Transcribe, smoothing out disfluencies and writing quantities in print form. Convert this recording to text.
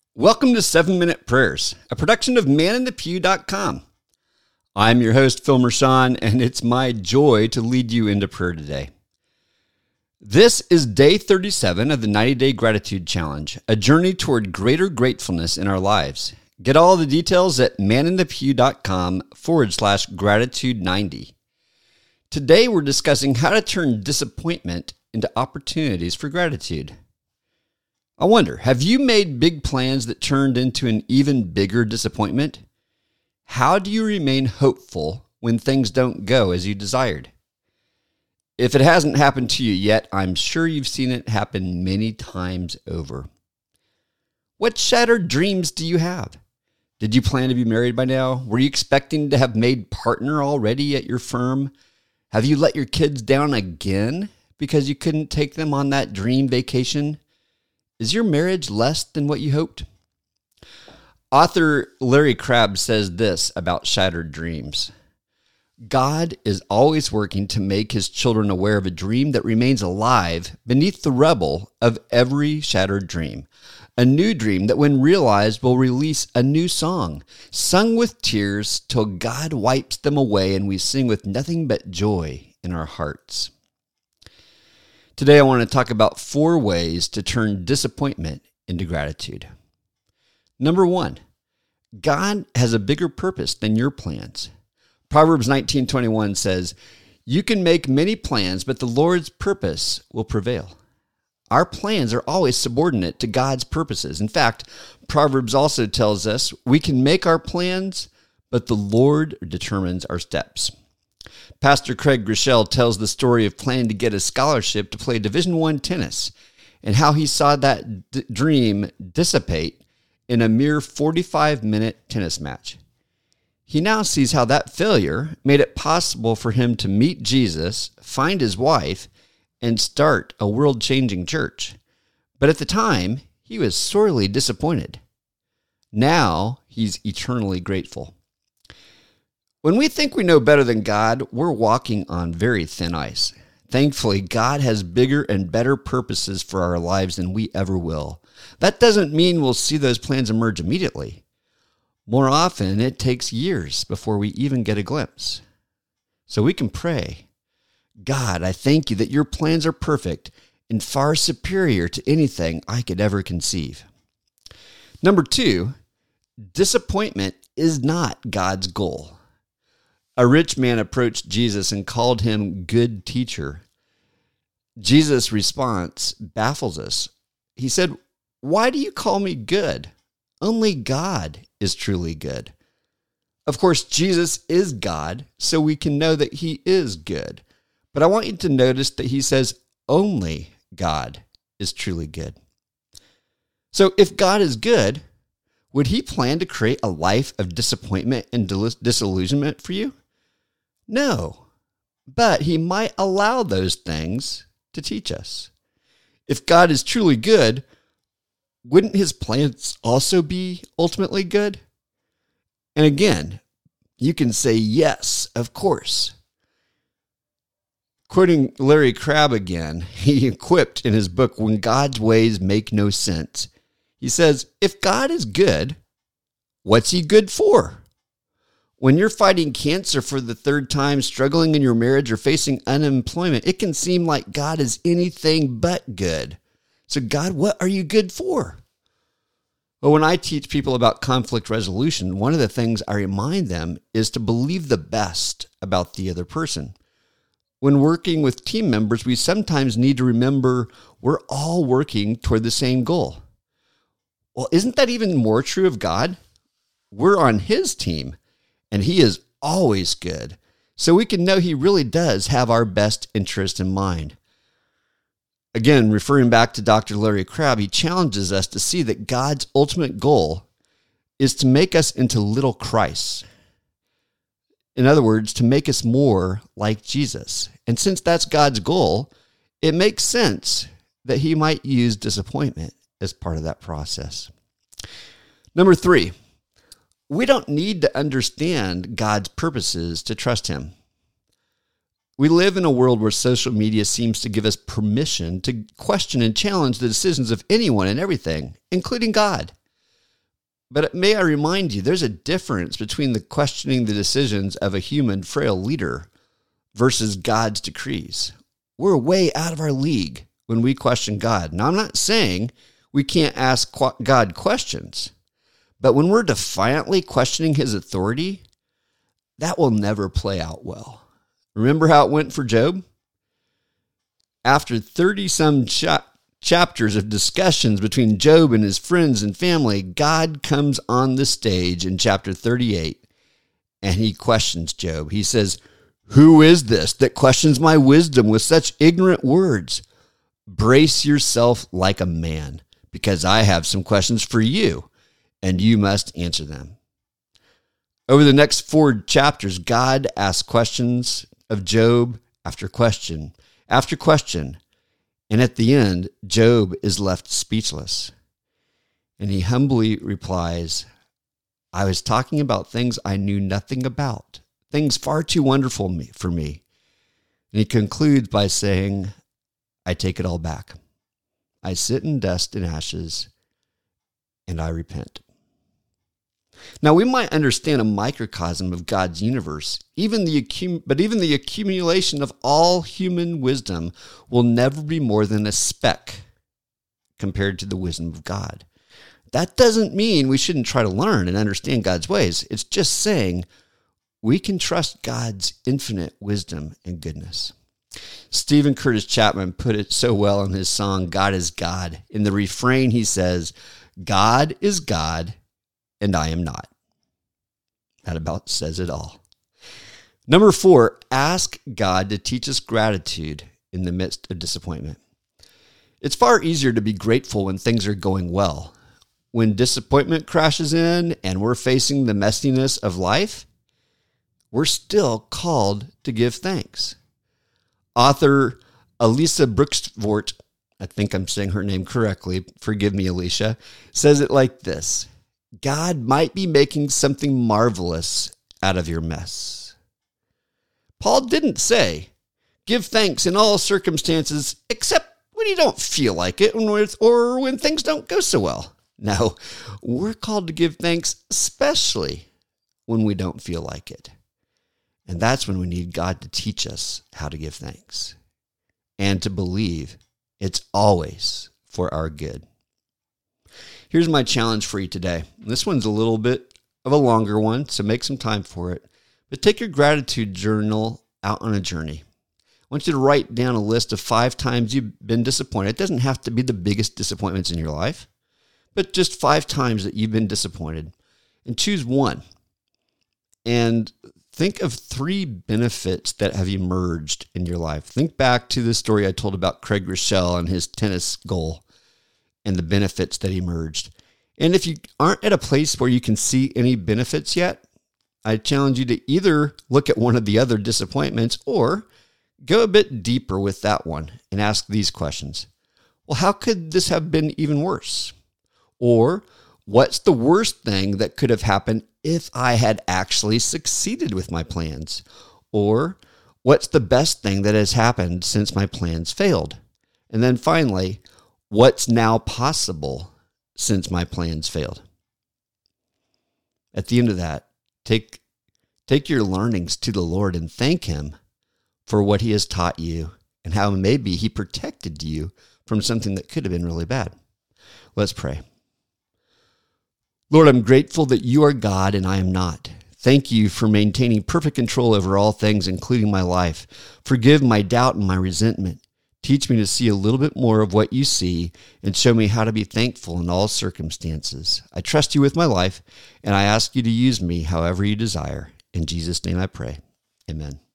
Welcome to 7-Minute Prayers, a production of maninthepew.com. I'm your host, Phil Mershon, and it's my joy to lead you into prayer today. This is day 37 of the 90-Day Gratitude Challenge, a journey toward greater gratefulness in our lives. Get all the details at maninthepew.com/gratitude90. Today we're discussing how to turn disappointment into opportunities for gratitude. I wonder, have you made big plans that turned into an even bigger disappointment? How do you remain hopeful when things don't go as you desired? If it hasn't happened to you yet, I'm sure you've seen it happen many times over. What shattered dreams do you have? Did you plan to be married by now? Were you expecting to have made partner already at your firm? Have you let your kids down again because you couldn't take them on that dream vacation? Is your marriage less than what you hoped? Author Larry Crabb says this about shattered dreams. God is always working to make his children aware of a dream that remains alive beneath the rubble of every shattered dream. A new dream that when realized will release a new song, sung with tears till God wipes them away and we sing with nothing but joy in our hearts. Today, I want to talk about 4 ways to turn disappointment into gratitude. Number 1, God has a bigger purpose than your plans. Proverbs 19:21 says, "You can make many plans, but the Lord's purpose will prevail." Our plans are always subordinate to God's purposes. In fact, Proverbs also tells us we can make our plans, but the Lord determines our steps. Pastor Craig Groeschel tells the story of planning to get a scholarship to play Division I tennis and how he saw that dream dissipate in a mere 45-minute tennis match. He now sees how that failure made it possible for him to meet Jesus, find his wife, and start a world-changing church. But at the time, he was sorely disappointed. Now, he's eternally grateful. When we think we know better than God, we're walking on very thin ice. Thankfully, God has bigger and better purposes for our lives than we ever will. That doesn't mean we'll see those plans emerge immediately. More often, it takes years before we even get a glimpse. So we can pray, God, I thank you that your plans are perfect and far superior to anything I could ever conceive. Number 2, disappointment is not God's goal. A rich man approached Jesus and called him good teacher. Jesus' response baffles us. He said, "Why do you call me good? Only God is truly good." Of course, Jesus is God, so we can know that he is good. But I want you to notice that he says only God is truly good. So if God is good, would he plan to create a life of disappointment and disillusionment for you? No, but he might allow those things to teach us. If God is truly good, wouldn't his plans also be ultimately good? And again, you can say yes, of course. Quoting Larry Crabb again, he quipped in his book, "When God's ways make no sense." He says, if God is good, what's he good for? When you're fighting cancer for the 3rd time, struggling in your marriage, or facing unemployment, it can seem like God is anything but good. So God, what are you good for? Well, when I teach people about conflict resolution, one of the things I remind them is to believe the best about the other person. When working with team members, we sometimes need to remember we're all working toward the same goal. Well, isn't that even more true of God? We're on his team, and he is always good. So we can know he really does have our best interest in mind. Again, referring back to Dr. Larry Crabb, he challenges us to see that God's ultimate goal is to make us into little Christs. In other words, to make us more like Jesus. And since that's God's goal, it makes sense that he might use disappointment as part of that process. Number 3, we don't need to understand God's purposes to trust him. We live in a world where social media seems to give us permission to question and challenge the decisions of anyone and everything, including God. But may I remind you, there's a difference between the questioning the decisions of a human frail leader versus God's decrees. We're way out of our league when we question God. Now, I'm not saying we can't ask God questions, but when we're defiantly questioning his authority, that will never play out well. Remember how it went for Job? After 30-some chapters of discussions between Job and his friends and family, God comes on the stage in chapter 38, and he questions Job. He says, "Who is this that questions my wisdom with such ignorant words? Brace yourself like a man, because I have some questions for you, and you must answer them." Over the next 4 chapters, God asks questions of Job after question after question, and at the end, Job is left speechless. And he humbly replies, "I was talking about things I knew nothing about, things far too wonderful for me." And he concludes by saying, "I take it all back. I sit in dust and ashes, and I repent." Now, we might understand a microcosm of God's universe, but even the accumulation of all human wisdom will never be more than a speck compared to the wisdom of God. That doesn't mean we shouldn't try to learn and understand God's ways. It's just saying we can trust God's infinite wisdom and goodness. Stephen Curtis Chapman put it so well in his song, "God is God." In the refrain, he says, "God is God, and I am not." That about says it all. Number 4, ask God to teach us gratitude in the midst of disappointment. It's far easier to be grateful when things are going well. When disappointment crashes in and we're facing the messiness of life, we're still called to give thanks. Author Elisa Brooksvort, I think I'm saying her name correctly, forgive me, Alicia, says it like this: God might be making something marvelous out of your mess. Paul didn't say, give thanks in all circumstances except when you don't feel like it or when things don't go so well. No, we're called to give thanks especially when we don't feel like it. And that's when we need God to teach us how to give thanks and to believe it's always for our good. Here's my challenge for you today. This one's a little bit of a longer one, so make some time for it. But take your gratitude journal out on a journey. I want you to write down a list of 5 times you've been disappointed. It doesn't have to be the biggest disappointments in your life, but just 5 times that you've been disappointed. And choose one. And think of 3 benefits that have emerged in your life. Think back to the story I told about Craig Rochelle and his tennis goal and the benefits that emerged. And if you aren't at a place where you can see any benefits yet, I challenge you to either look at one of the other disappointments or go a bit deeper with that one and ask these questions. Well, how could this have been even worse? Or what's the worst thing that could have happened if I had actually succeeded with my plans? Or what's the best thing that has happened since my plans failed? And then finally, what's now possible since my plans failed? At the end of that, take your learnings to the Lord and thank Him for what He has taught you and how maybe He protected you from something that could have been really bad. Let's pray. Lord, I'm grateful that you are God and I am not. Thank you for maintaining perfect control over all things, including my life. Forgive my doubt and my resentment. Teach me to see a little bit more of what you see and show me how to be thankful in all circumstances. I trust you with my life, and I ask you to use me however you desire. In Jesus' name I pray. Amen.